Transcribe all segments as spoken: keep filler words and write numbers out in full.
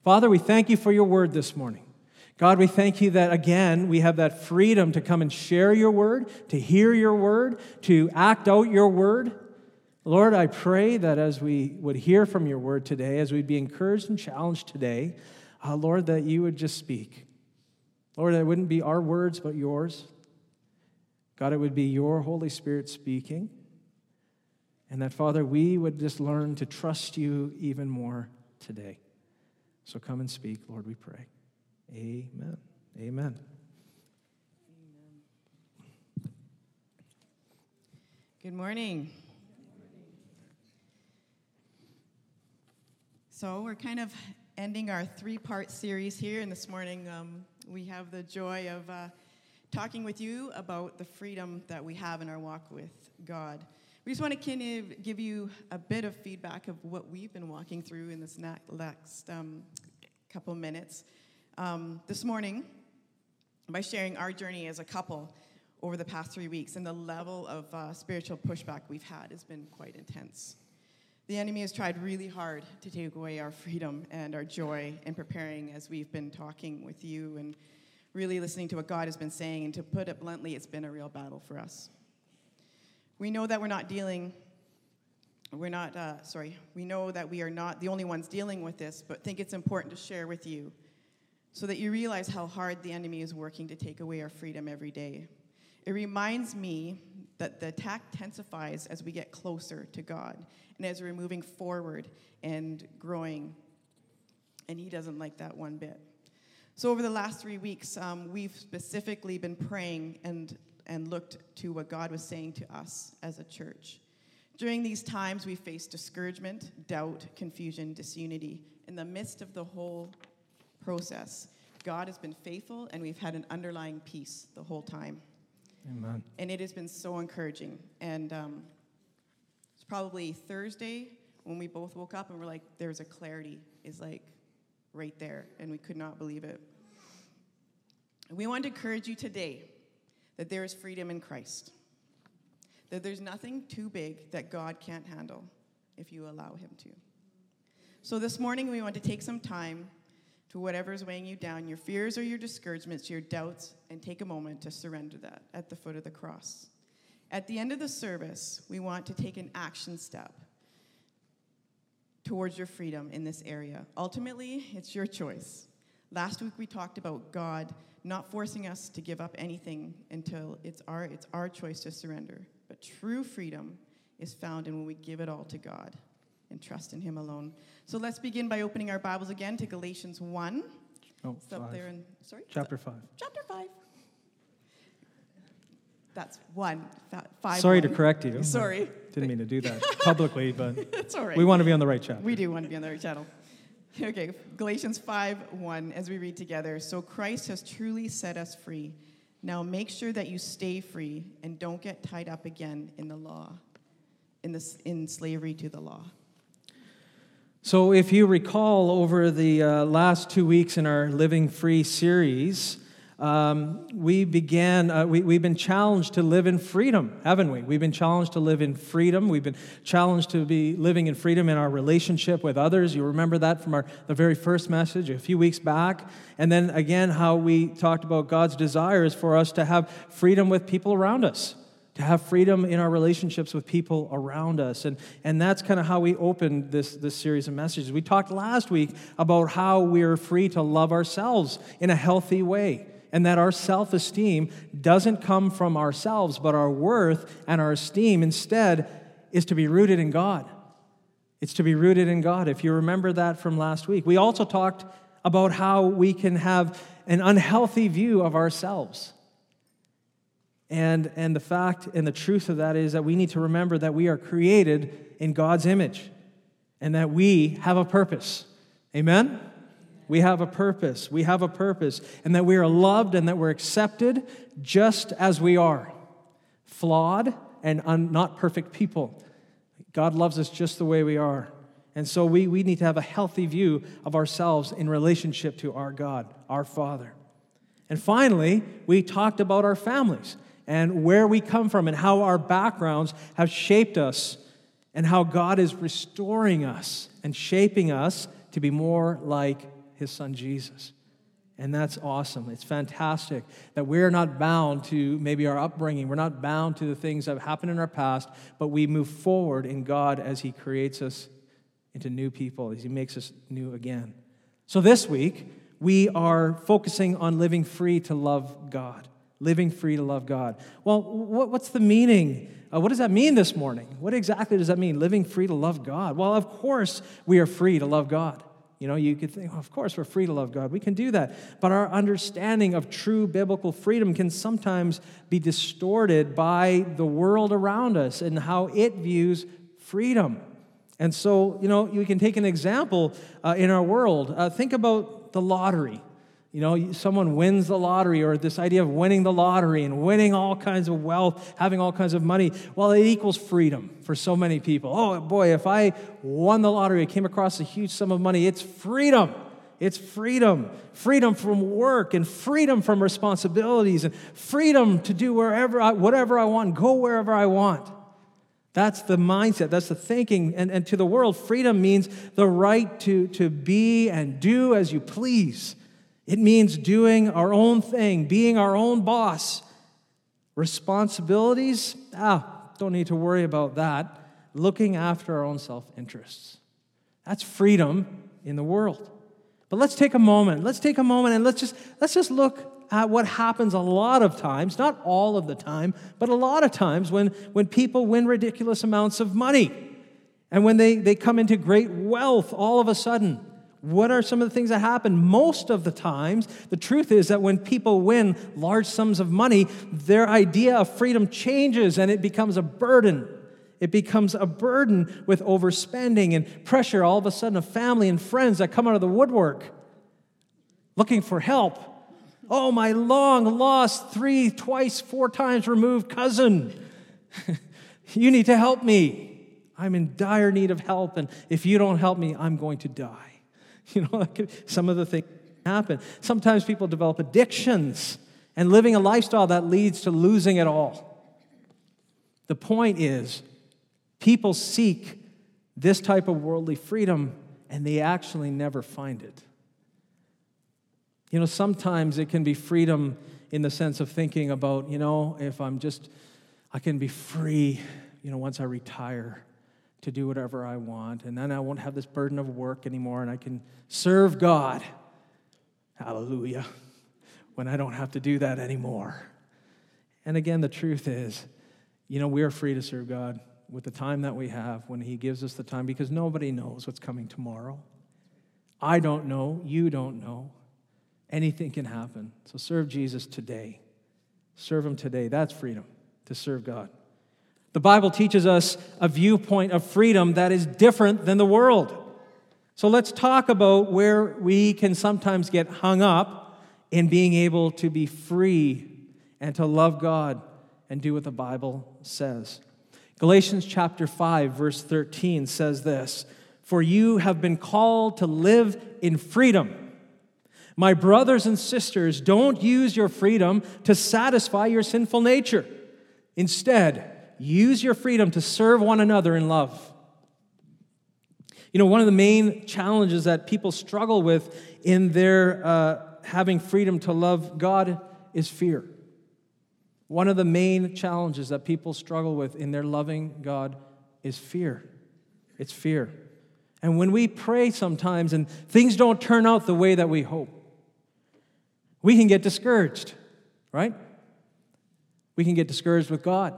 Father, we thank you for your word this morning. God, we thank you that, again, we have that freedom to come and share your word, to hear your word, to act out your word. Lord, I pray that as we would hear from your word today, as we'd be encouraged and challenged today, uh, Lord, that you would just speak. Lord, it wouldn't be our words, but yours. God, it would be your Holy Spirit speaking. And that, Father, we would just learn to trust you even more today. So come and speak, Lord, we pray. Amen. Amen. Good morning. So we're kind of ending our three-part series here, and this morning um, we have the joy of uh, talking with you about the freedom that we have in our walk with God. We just want to kind of give you a bit of feedback of what we've been walking through in this next um, couple minutes. Um, this morning, by sharing our journey as a couple over the past three weeks, and the level of uh, spiritual pushback we've had has been quite intense. The enemy has tried really hard to take away our freedom and our joy in preparing as we've been talking with you and really listening to what God has been saying. And to put it bluntly, it's been a real battle for us. We know that we're not dealing, we're not, uh, sorry, we know that we are not the only ones dealing with this, but think it's important to share with you so that you realize how hard the enemy is working to take away our freedom every day. It reminds me that the attack intensifies as we get closer to God and as we're moving forward and growing, and he doesn't like that one bit. So over the last three weeks, um, we've specifically been praying and, and looked to what God was saying to us as a church. During these times, we faced discouragement, doubt, confusion, disunity. In the midst of the whole process, God has been faithful, and we've had an underlying peace the whole time. Amen. And it has been so encouraging. And um, it's probably Thursday when we both woke up and we're like, there's a clarity is like right there, and we could not believe it. We want to encourage you today that there is freedom in Christ, that there's nothing too big that God can't handle if you allow him to. So this morning we want to take some time to whatever's weighing you down, your fears or your discouragements, your doubts, and take a moment to surrender that at the foot of the cross. At the end of the service, we want to take an action step towards your freedom in this area. Ultimately, it's your choice. Last week we talked about God not forcing us to give up anything until it's our it's our choice to surrender. But true freedom is found in when we give it all to God and trust in him alone. So let's begin by opening our Bibles again to Galatians one. Oh, it's up there in, sorry? Chapter five. Chapter five. That's one. Five. Sorry one. to correct you. Sorry. Didn't mean to do that publicly, but it's all right. We want to be on the right chapter. We do want to be on the right channel. Okay, Galatians five one, as we read together. So Christ has truly set us free. Now make sure that you stay free and don't get tied up again in the law, in the in slavery to the law. So if you recall, over the uh, last two weeks in our Living Free series, um, we began, uh, we, we've been challenged to live in freedom, haven't we? We've been challenged to live in freedom. We've been challenged to be living in freedom in our relationship with others. You remember that from our the very first message a few weeks back. And then again, how we talked about God's desires for us to have freedom with people around us, to have freedom in our relationships with people around us. And, and that's kind of how we opened this, this series of messages. We talked last week about how we're free to love ourselves in a healthy way, and that our self-esteem doesn't come from ourselves, but our worth and our esteem instead is to be rooted in God. It's to be rooted in God, if you remember that from last week. We also talked about how we can have an unhealthy view of ourselves. And, and the fact and the truth of that is that we need to remember that we are created in God's image and that we have a purpose. Amen? We have a purpose. We have a purpose. And that we are loved and that we're accepted just as we are. Flawed and un, not perfect people. God loves us just the way we are. And so we, we need to have a healthy view of ourselves in relationship to our God, our Father. And finally, we talked about our families and where we come from and how our backgrounds have shaped us and how God is restoring us and shaping us to be more like his son Jesus. And that's awesome. It's fantastic that we're not bound to maybe our upbringing. We're not bound to the things that have happened in our past, but we move forward in God as he creates us into new people, as he makes us new again. So this week, we are focusing on living free to love God. Living free to love God. Well, what's the meaning? Uh, what does that mean this morning? What exactly does that mean, living free to love God? Well, of course, we are free to love God. You know, you could think, oh, of course, we're free to love God. We can do that. But our understanding of true biblical freedom can sometimes be distorted by the world around us and how it views freedom. And so, you know, you can take an example uh, in our world. Uh, think about the lottery. You know, someone wins the lottery, or this idea of winning the lottery and winning all kinds of wealth, having all kinds of money. Well, it equals freedom for so many people. Oh, boy, if I won the lottery, I came across a huge sum of money, it's freedom. It's freedom. Freedom from work and freedom from responsibilities and freedom to do wherever I, whatever I want, go wherever I want. That's the mindset. That's the thinking. And, and to the world, freedom means the right to, to be and do as you please. It means doing our own thing, being our own boss. Responsibilities, ah, don't need to worry about that. Looking after our own self-interests. That's freedom in the world. But let's take a moment. Let's take a moment and let's just let's just look at what happens a lot of times, not all of the time, but a lot of times when, when people win ridiculous amounts of money. And when they, they come into great wealth all of a sudden. What are some of the things that happen? Most of the times, the truth is that when people win large sums of money, their idea of freedom changes and it becomes a burden. It becomes a burden with overspending and pressure, all of a sudden, of family and friends that come out of the woodwork looking for help. Oh, my long-lost, three, twice, four times removed cousin. You need to help me. I'm in dire need of help, and if you don't help me, I'm going to die. You know, some of the things happen. Sometimes people develop addictions and living a lifestyle that leads to losing it all. The point is, people seek this type of worldly freedom, and they actually never find it. You know, sometimes it can be freedom in the sense of thinking about, you know, if I'm just, I can be free, you know, once I retire, to do whatever I want, and then I won't have this burden of work anymore, and I can serve God. Hallelujah. When I don't have to do that anymore. And again, the truth is, you know, we are free to serve God with the time that we have when he gives us the time, because nobody knows what's coming tomorrow. I don't know. You don't know. Anything can happen. So serve Jesus today. Serve him today. That's freedom, to serve God. The Bible teaches us a viewpoint of freedom that is different than the world. So let's talk about where we can sometimes get hung up in being able to be free and to love God and do what the Bible says. Galatians chapter five, verse thirteen says this, "For you have been called to live in freedom. My brothers and sisters, don't use your freedom to satisfy your sinful nature. Instead, use your freedom to serve one another in love." You know, one of the main challenges that people struggle with in their uh, having freedom to love God is fear. One of the main challenges that people struggle with in their loving God is fear. It's fear. And when we pray sometimes and things don't turn out the way that we hope, we can get discouraged, right? We can get discouraged with God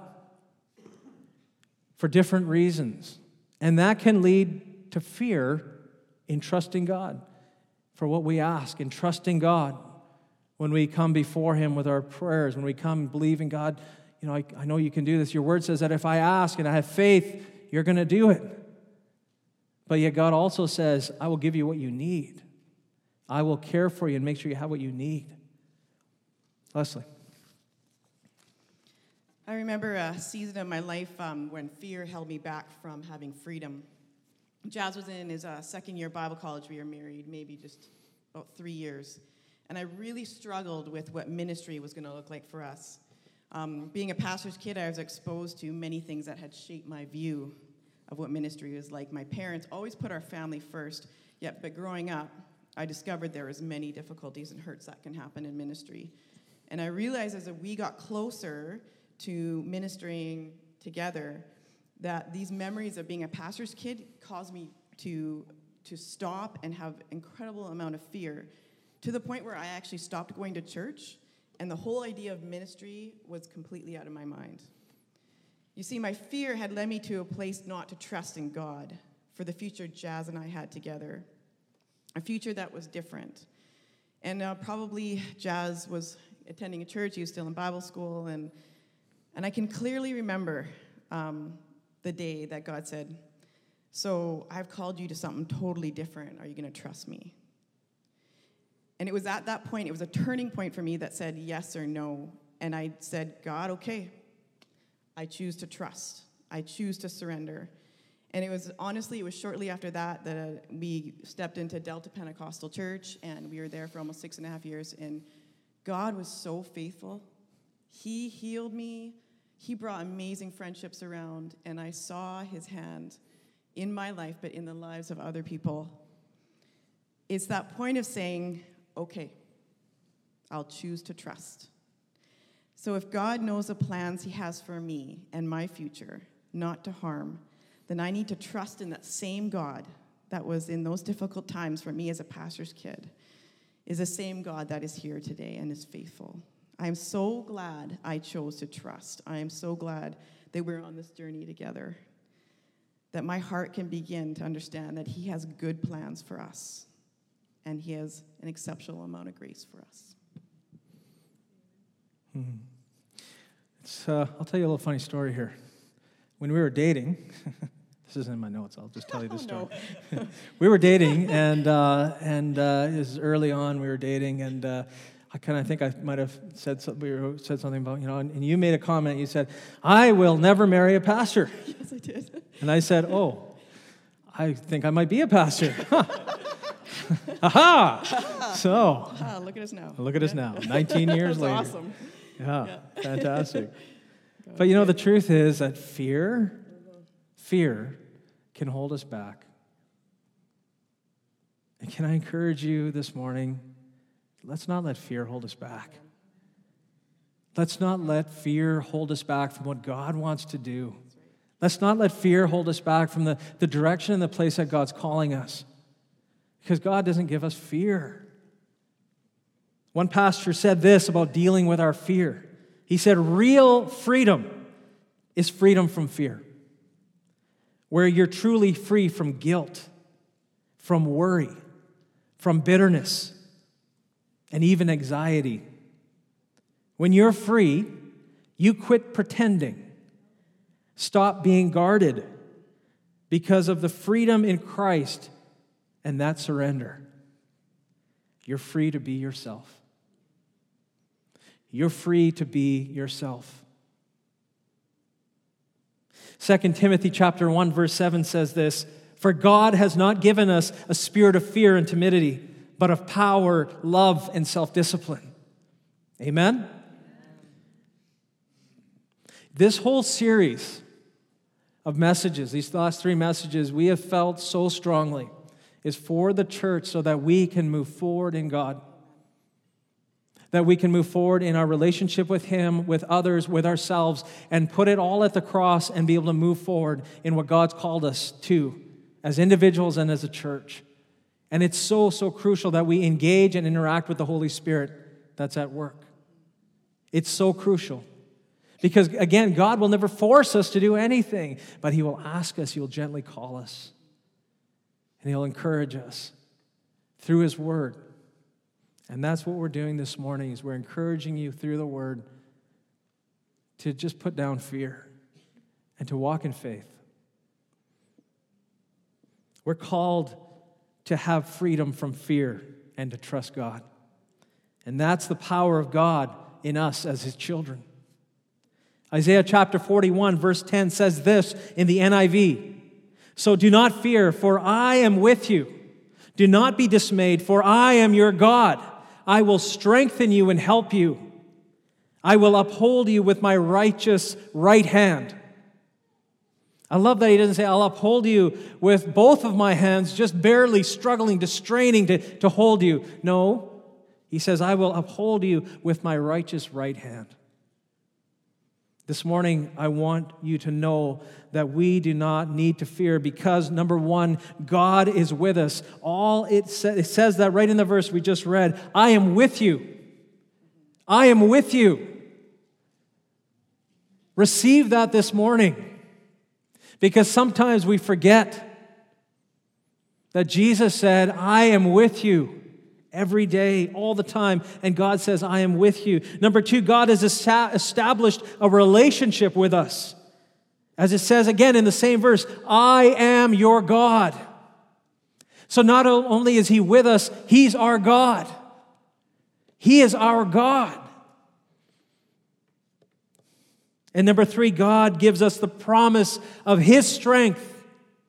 for different reasons. And that can lead to fear in trusting God for what we ask, in trusting God when we come before him with our prayers, when we come believing, God, you know, I, I know you can do this. Your word says that if I ask and I have faith, you're going to do it. But yet God also says, I will give you what you need. I will care for you and make sure you have what you need. Leslie. I remember a season of my life um, when fear held me back from having freedom. Jazz was in his uh, second year Bible college. We were married maybe just about three years. And I really struggled with what ministry was going to look like for us. Um, being a pastor's kid, I was exposed to many things that had shaped my view of what ministry was like. My parents always put our family first, yet, but growing up, I discovered there was many difficulties and hurts that can happen in ministry. And I realized as we got closer to ministering together that these memories of being a pastor's kid caused me to, to stop and have incredible amount of fear, to the point where I actually stopped going to church, and the whole idea of ministry was completely out of my mind. You see, my fear had led me to a place not to trust in God for the future Jazz and I had together, a future that was different. And uh, probably Jazz was attending a church, he was still in Bible school, and, and I can clearly remember um, the day that God said, "So I've called you to something totally different. Are you going to trust me?" And it was at that point, it was a turning point for me that said yes or no. And I said, "God, okay, I choose to trust. I choose to surrender." And it was, honestly, it was shortly after that that uh, we stepped into Delta Pentecostal Church, and we were there for almost six and a half years. And God was so faithful. He healed me. He brought amazing friendships around, and I saw his hand in my life, but in the lives of other people. It's that point of saying, okay, I'll choose to trust. So if God knows the plans he has for me and my future, not to harm, then I need to trust in that same God that was in those difficult times for me as a pastor's kid, is the same God that is here today and is faithful. I am so glad I chose to trust. I am so glad that we're on this journey together, that my heart can begin to understand that he has good plans for us, and he has an exceptional amount of grace for us. Hmm. It's, uh, I'll tell you a little funny story here. When we were dating, this isn't in my notes, I'll just tell you this story. Oh, no. We were dating, and uh, and uh, it was early on, we were dating, and uh, I kind of think I might have said something, we were, said something about, you know, and, and you made a comment, you said, "I will never marry a pastor." Yes, I did. And I said, "Oh, I think I might be a pastor." Aha! So, Ah, look at us now. look at us now, nineteen years That's later. awesome. Yeah, Yeah. fantastic. But you know, the truth is that fear, fear can hold us back. And can I encourage you this morning, let's not let fear hold us back. Let's not let fear hold us back from what God wants to do. Let's not let fear hold us back from the, the direction and the place that God's calling us. Because God doesn't give us fear. One pastor said this about dealing with our fear. He said, real freedom is freedom from fear, where you're truly free from guilt, from worry, from bitterness, and even anxiety. When you're free, you quit pretending. Stop being guarded because of the freedom in Christ and that surrender. You're free to be yourself. You're free to be yourself. Second Timothy chapter one, verse seven says this, "For God has not given us a spirit of fear and timidity, but of power, love, and self-discipline." Amen? This whole series of messages, these last three messages, we have felt so strongly is for the church so that we can move forward in God. That we can move forward in our relationship with Him, with others, with ourselves, and put it all at the cross and be able to move forward in what God's called us to as individuals and as a church. And it's so, so crucial that we engage and interact with the Holy Spirit that's at work. It's so crucial. Because, again, God will never force us to do anything, but He will ask us, He will gently call us, and He'll encourage us through His Word. And that's what we're doing this morning, is we're encouraging you through the Word to just put down fear and to walk in faith. We're called to have freedom from fear and to trust God. And that's the power of God in us as His children. Isaiah chapter forty-one, verse ten says this in the N I V. "So do not fear, for I am with you. Do not be dismayed, for I am your God. I will strengthen you and help you. I will uphold you with my righteous right hand." I love that he doesn't say, I'll uphold you with both of my hands, just barely struggling to straining to, to hold you. No, he says, I will uphold you with my righteous right hand. This morning, I want you to know that we do not need to fear because, number one, God is with us. All it, sa- it says that right in the verse we just read, I am with you. I am with you. Receive that this morning. Because sometimes we forget that Jesus said, I am with you every day, all the time. And God says, I am with you. Number two, God has established a relationship with us. As it says again in the same verse, I am your God. So not only is He with us, He's our God. He is our God. And number three, God gives us the promise of His strength,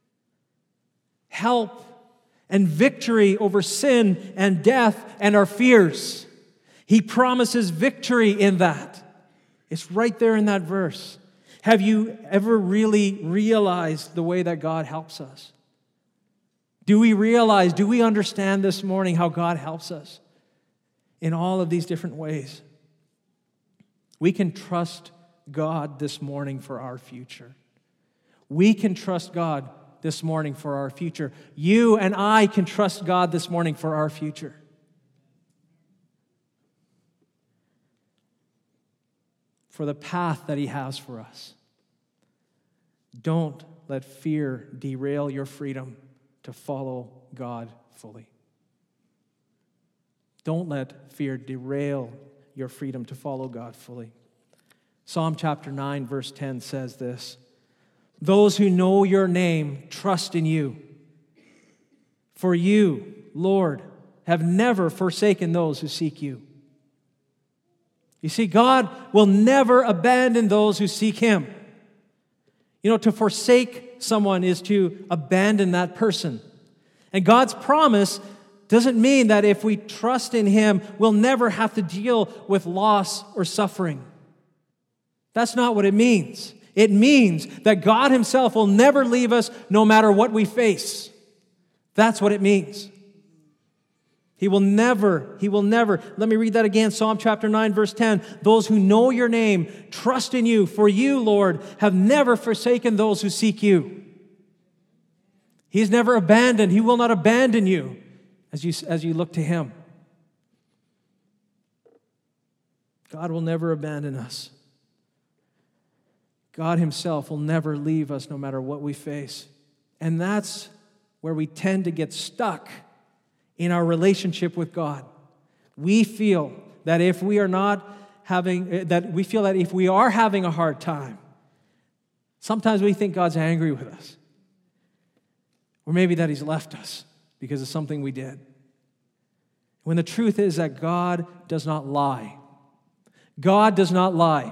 help, and victory over sin and death and our fears. He promises victory in that. It's right there in that verse. Have you ever really realized the way that God helps us? Do we realize, do we understand this morning how God helps us in all of these different ways? We can trust God this morning for our future. We can trust God this morning for our future. You and I can trust God this morning for our future. For the path that He has for us. Don't let fear derail your freedom to follow God fully. Don't let fear derail your freedom to follow God fully. Psalm chapter nine, verse ten says this, those who know your name trust in you. For you, Lord, have never forsaken those who seek you. You see, God will never abandon those who seek Him. You know, to forsake someone is to abandon that person. And God's promise doesn't mean that if we trust in Him, we'll never have to deal with loss or suffering. That's not what it means. It means that God Himself will never leave us no matter what we face. That's what it means. He will never, He will never. Let me read that again. Psalm chapter nine, verse ten. Those who know your name trust in you. For you, Lord, have never forsaken those who seek you. He's never abandoned. He will not abandon you as you, as you look to Him. God will never abandon us. God Himself will never leave us no matter what we face. And that's where we tend to get stuck in our relationship with God. We feel that if we are not having, that we feel that if we are having a hard time, sometimes we think God's angry with us. Or maybe that He's left us because of something we did. When the truth is that God does not lie. God does not lie.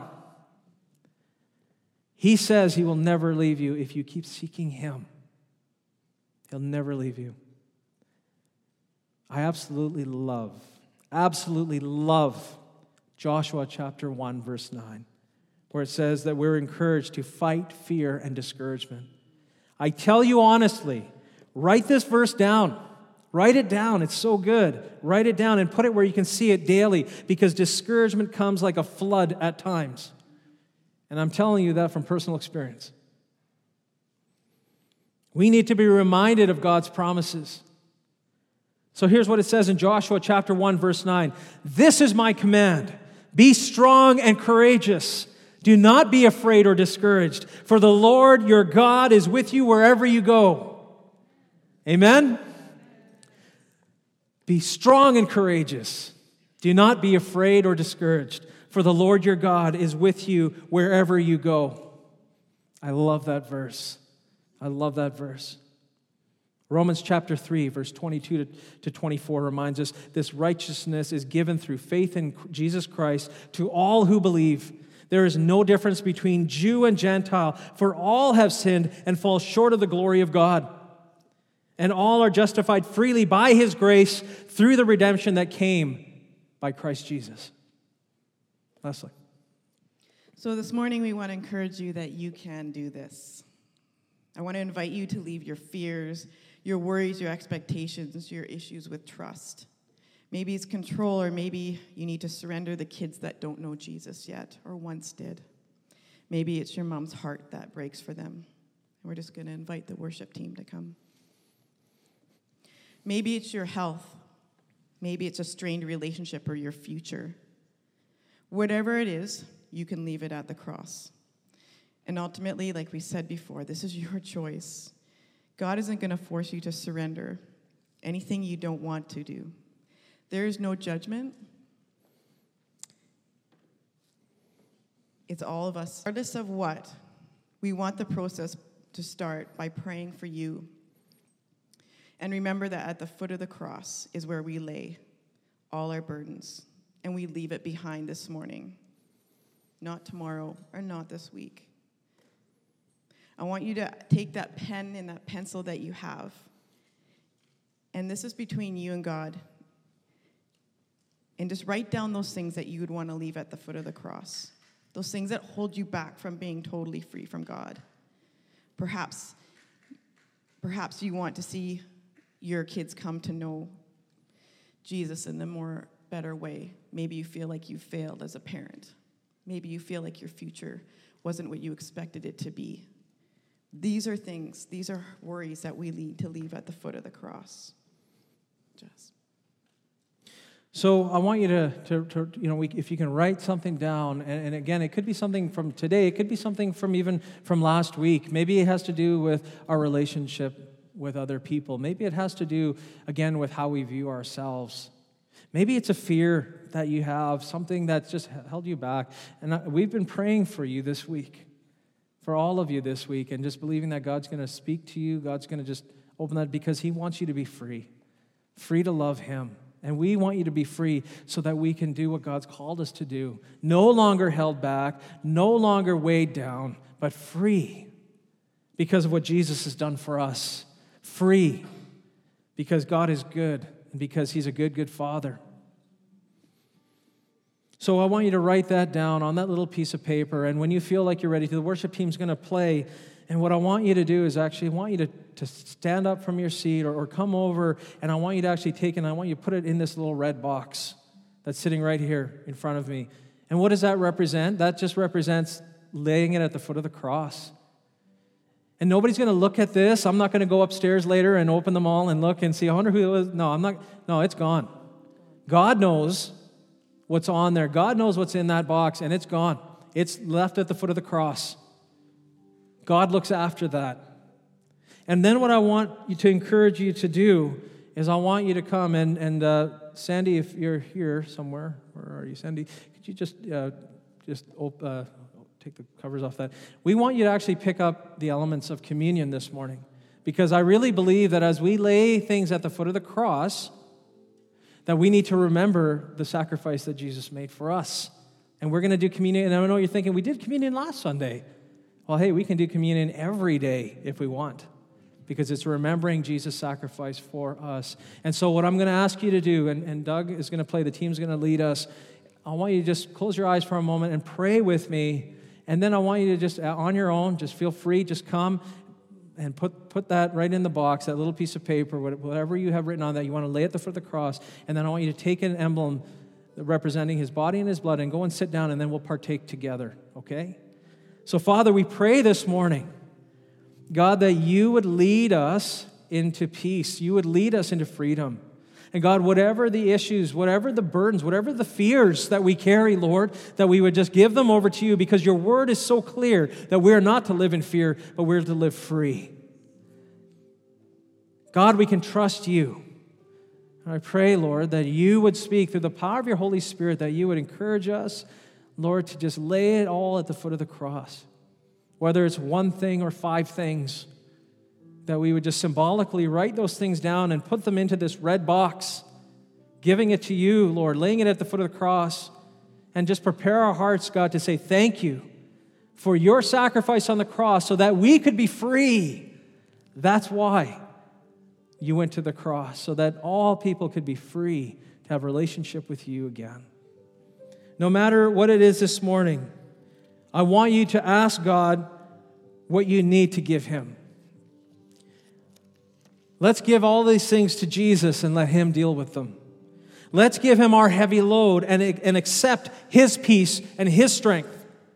He says He will never leave you if you keep seeking Him. He'll never leave you. I absolutely love, absolutely love Joshua chapter one, verse nine, where it says that we're encouraged to fight fear and discouragement. I tell you honestly, write this verse down. Write it down. It's so good. Write it down and put it where you can see it daily, because discouragement comes like a flood at times. And I'm telling you that from personal experience. We need to be reminded of God's promises. So here's what it says in Joshua chapter one, verse nine. This is my command. Be strong and courageous. Do not be afraid or discouraged, for the Lord your God is with you wherever you go. Amen? Be strong and courageous. Do not be afraid or discouraged, for the Lord your God is with you wherever you go. I love that verse. I love that verse. Romans chapter three, verse twenty-two to twenty-four reminds us this righteousness is given through faith in Jesus Christ to all who believe. There is no difference between Jew and Gentile, for all have sinned and fall short of the glory of God. And all are justified freely by His grace through the redemption that came by Christ Jesus. Leslie. So this morning we want to encourage you that you can do this. I want to invite you to leave your fears, your worries, your expectations, your issues with trust. Maybe it's control, or maybe you need to surrender the kids that don't know Jesus yet or once did. Maybe it's your mom's heart that breaks for them. And we're just going to invite the worship team to come. Maybe it's your health. Maybe it's a strained relationship or your future. Whatever it is, you can leave it at the cross. And ultimately, like we said before, this is your choice. God isn't going to force you to surrender anything you don't want to do. There is no judgment. It's all of us. Regardless of what, we want the process to start by praying for you. And remember that at the foot of the cross is where we lay all our burdens, and we leave it behind this morning, not tomorrow or not this week. I want you to take that pen and that pencil that you have, and this is between you and God, and just write down those things that you would want to leave at the foot of the cross, those things that hold you back from being totally free from God. Perhaps, perhaps you want to see your kids come to know Jesus in a more better way. Maybe you feel like you failed as a parent. Maybe you feel like your future wasn't what you expected it to be. These are things, these are worries that we need to leave at the foot of the cross. Jess. So I want you to, to, to you know, we, if you can write something down, and, and again, it could be something from today, it could be something from even from last week. Maybe it has to do with our relationship with other people. Maybe it has to do, again, with how we view ourselves. Maybe it's a fear that you have, something that's just held you back. And we've been praying for you this week, for all of you this week, and just believing that God's going to speak to you. God's going to just open that because he wants you to be free, free to love him. And we want you to be free so that we can do what God's called us to do. No longer held back, no longer weighed down, but free because of what Jesus has done for us. Free because God is good and because he's a good, good Father. So I want you to write that down on that little piece of paper, and when you feel like you're ready, the worship team's going to play, and what I want you to do is actually I want you to, to stand up from your seat or, or come over, and I want you to actually take it and I want you to put it in this little red box that's sitting right here in front of me. And what does that represent? That just represents laying it at the foot of the cross. And nobody's going to look at this. I'm not going to go upstairs later and open them all and look and see, I wonder who it was. No, I'm not. No, it's gone. God knows what's on there. God knows what's in that box, and it's gone. It's left at the foot of the cross. God looks after that. And then what I want you to encourage you to do is I want you to come and, and uh, Sandy, if you're here somewhere, where are you, Sandy? Could you just uh, just op- uh, take the covers off that? We want you to actually pick up the elements of communion this morning, because I really believe that as we lay things at the foot of the cross, that we need to remember the sacrifice that Jesus made for us. And we're going to do communion. And I know you're thinking, we did communion last Sunday. Well, hey, we can do communion every day if we want, because it's remembering Jesus' sacrifice for us. And so what I'm going to ask you to do, and, and Doug is going to play, the team's going to lead us, I want you to just close your eyes for a moment and pray with me. And then I want you to just, on your own, just feel free, just come and put, put that right in the box, that little piece of paper, whatever you have written on that, you want to lay at the foot of the cross. And then I want you to take an emblem representing his body and his blood and go and sit down, and then we'll partake together, okay? So, Father, we pray this morning, God, that you would lead us into peace. You would lead us into freedom. And God, whatever the issues, whatever the burdens, whatever the fears that we carry, Lord, that we would just give them over to you, because your word is so clear that we are not to live in fear, but we're to live free. God, we can trust you. And I pray, Lord, that you would speak through the power of your Holy Spirit, that you would encourage us, Lord, to just lay it all at the foot of the cross. Whether it's one thing or five things, that we would just symbolically write those things down and put them into this red box, giving it to you, Lord, laying it at the foot of the cross, and just prepare our hearts, God, to say thank you for your sacrifice on the cross so that we could be free. That's why you went to the cross, so that all people could be free to have a relationship with you again. No matter what it is this morning, I want you to ask God what you need to give him. Let's give all these things to Jesus and let him deal with them. Let's give him our heavy load and, and accept his peace and his strength.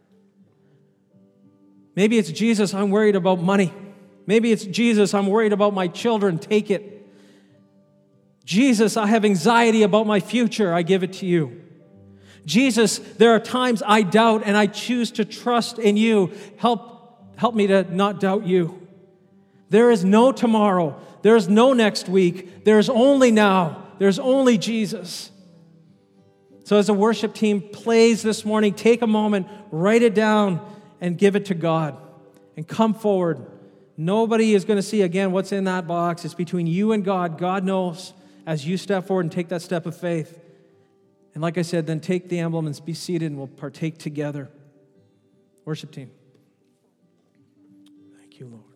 Maybe it's Jesus, I'm worried about money. Maybe it's Jesus, I'm worried about my children. Take it. Jesus, I have anxiety about my future. I give it to you. Jesus, there are times I doubt and I choose to trust in you. Help, help me to not doubt you. There is no tomorrow. There is no next week. There is only now. There's only Jesus. So as the worship team plays this morning, take a moment, write it down, and give it to God. And come forward. Nobody is going to see again what's in that box. It's between you and God. God knows as you step forward and take that step of faith. And like I said, then take the emblem and be seated and we'll partake together. Worship team. Thank you, Lord.